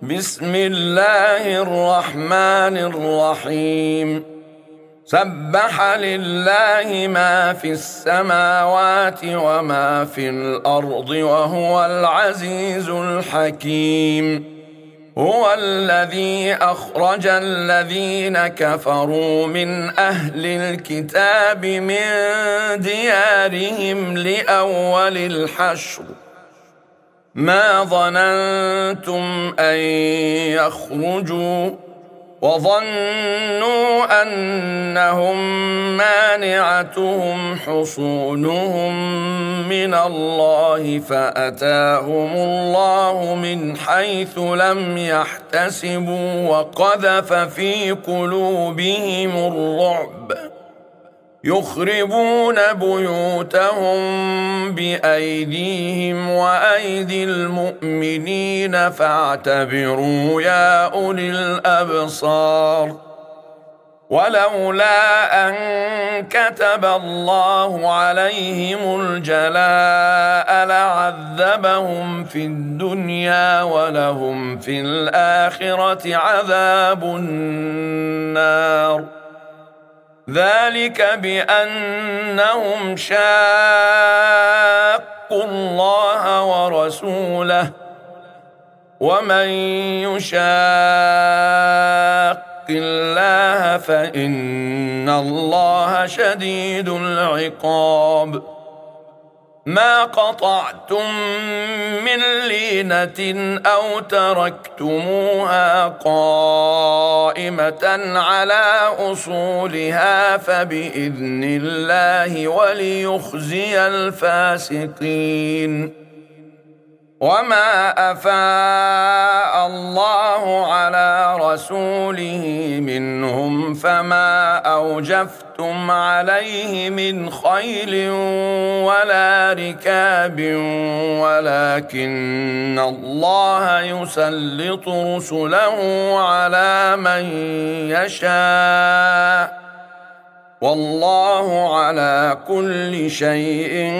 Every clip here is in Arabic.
بسم الله الرحمن الرحيم. سبح لله ما في السماوات وما في الأرض وهو العزيز الحكيم. هو الذي أخرج الذين كفروا من أهل الكتاب من ديارهم لأول الحشر ما ظننتم أن يخرجوا وظنوا أنهم مانعتهم حصونهم من الله فأتاهم الله من حيث لم يحتسبوا وقذف في قلوبهم الرعب يخربون بيوتهم بأيديهم وأيدي المؤمنين فاعتبروا يا أولي الأبصار. ولولا أن كتب الله عليهم الجلاء لعذبهم في الدنيا ولهم في الآخرة عذاب النار. ذلك بأنهم شاقوا الله ورسوله ومن يشاق الله فإن الله شديد العقاب. ما قطعتم من لينة أو تركتموها قائمة على أصولها فبإذن الله وليخزي الفاسقين. وما أفاء الله على رسوله منهم فما أوجفتم عليه من خيل ولا ركاب ولكن الله يسلط رسله على من يشاء والله على كل شيء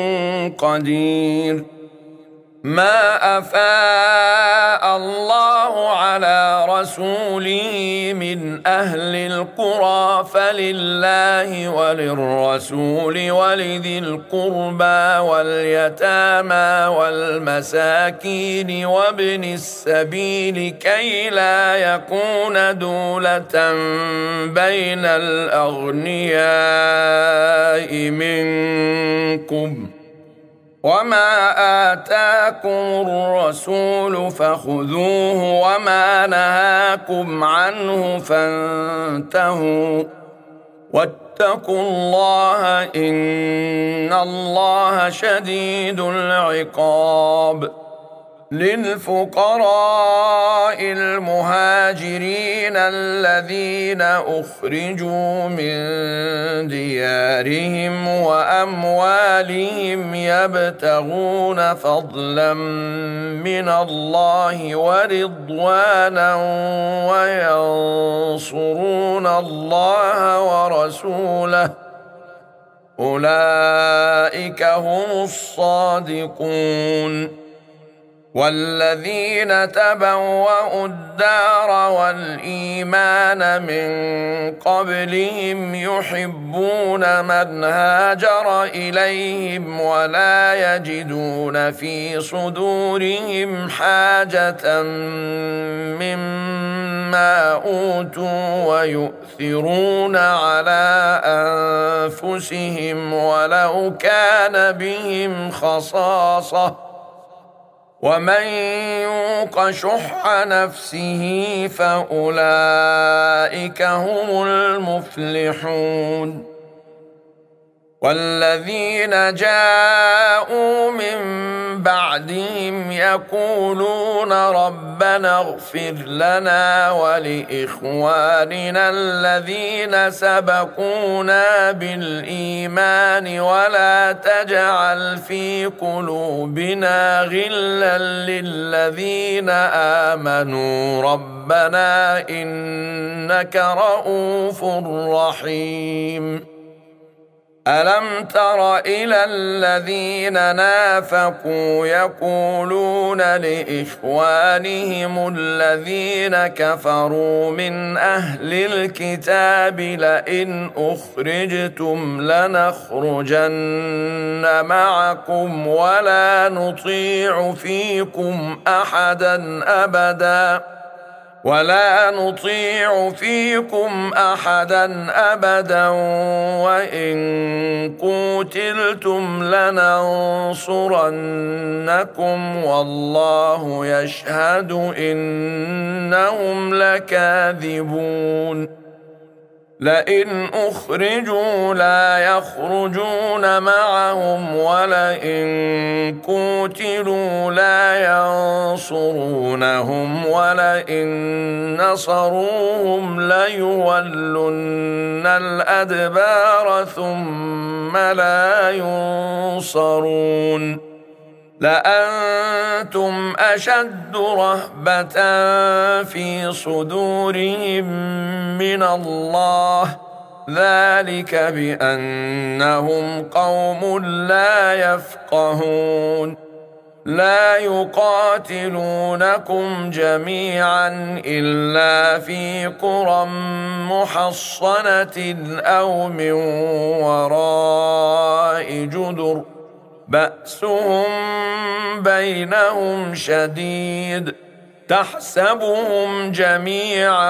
قدير. ما أفاء الله على رسوله من أهل القرى فلله وللرسول ولذي القربى واليتامى والمساكين وابن السبيل كي لا يكون دولة بين الأغنياء منكم. وما آتاكم الرسول فخذوه وما نهاكم عنه فانتهوا واتقوا الله إن الله شديد العقاب. للفقراء المهاجرين الذين أخرجوا من ديارهم وأموالهم يبتغون فضلا من الله ورضوانا وينصرون الله ورسوله أولئك هم الصادقون. والذين تبوأوا الدار والإيمان من قبلهم يحبون من هاجر إليهم ولا يجدون في صدورهم حاجة مما أوتوا ويؤثرون على أنفسهم ولو كان بهم خصاصة ومن يوق شح نفسه فأولئك هم المفلحون. والذين جاءوا من بعدهم يقولون ربنا اغفر لنا ولإخواننا الذين سبقونا بالإيمان ولا تجعل في قلوبنا غلا للذين آمنوا ربنا إنك رؤوف رحيم. ألم تر إلى الذين نافقوا يقولون لإخوانهم الذين كفروا من أهل الكتاب لئن أخرجتم لنخرجن معكم ولا نطيع فيكم أحدا أبدا وإن قوتلتم لننصرنكم والله يشهد إنهم لكاذبون لئن أخرجوا لا يخرجون معهم ولئن قوتلوا لا ينصرونهم ولئن نصروهم ليولن الأدبار ثم لا ينصرون لأنتم أشد رهبة في صدورهم من الله ذلك بأنهم قوم لا يفقهون لا يقاتلونكم جميعا إلا في قرى محصنة أو من وراء جدر بأسهم بينهم شديد تحسبهم جميعا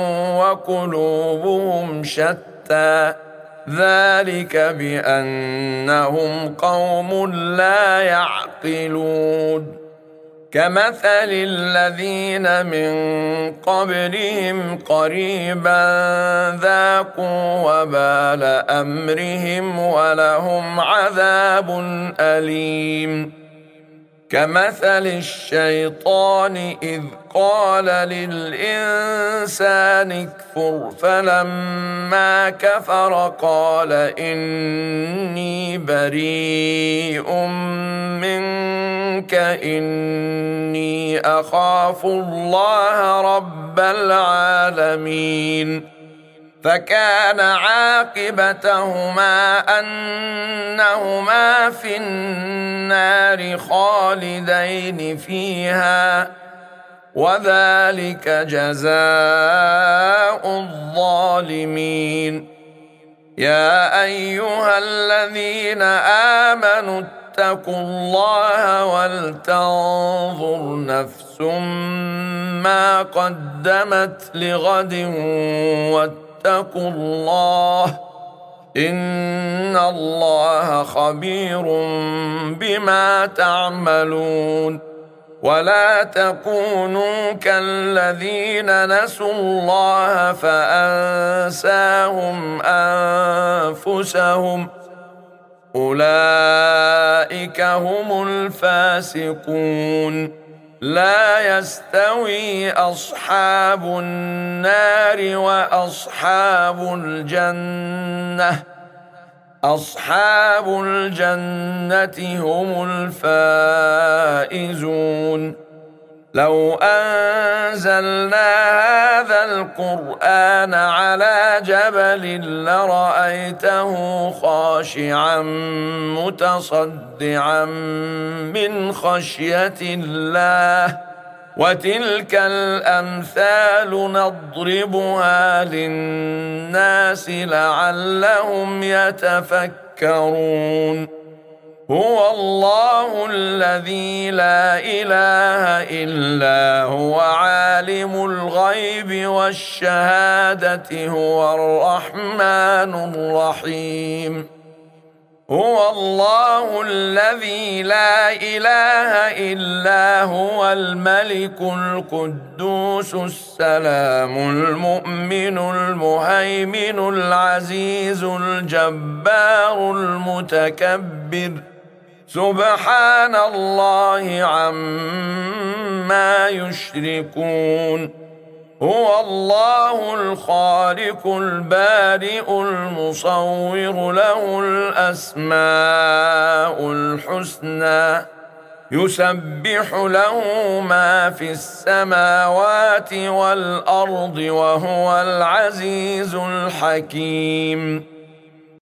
وقلوبهم شتى ذلك بأنهم قوم لا يعقلون كمثل الذين من قبلهم قريبا ذاقوا وبال أمرهم ولهم عذاب أليم كمثل الشيطان إذ قال للإنسان اكفر فلما كفر قال إني بريء منك إني أخاف الله رب العالمين فكان عاقبتهما أنهما في النار خالدين فيها وذلك جزاء الظالمين يا أيها الذين آمنوا اتقوا الله ولتنظر نفس ما قدمت لغد واتقوا الله إن الله خبير بما تعملون ولا تكونوا كالذين نسوا الله فأنساهم أنفسهم أولئك هم الفاسقون لا يستوي أصحاب النار وأصحاب الجنة أصحاب الجنة هم الفائزون لو أنزلنا هذا القرآن على جبل لرأيته خاشعا متصدعا من خشية الله وتلك الأمثال نضربها للناس لعلهم يتفكرون هو الله الذي لا إله إلا هو عالم الغيب والشهادة هو الرحمن الرحيم هو الله الذي لا إله إلا هو الملك القدوس السلام المؤمن المهيمن العزيز الجبار المتكبر سبحان الله عما يشركون هو الله الخالق البارئ المصور له الأسماء الحسنى يسبح له ما في السماوات والأرض وهو العزيز الحكيم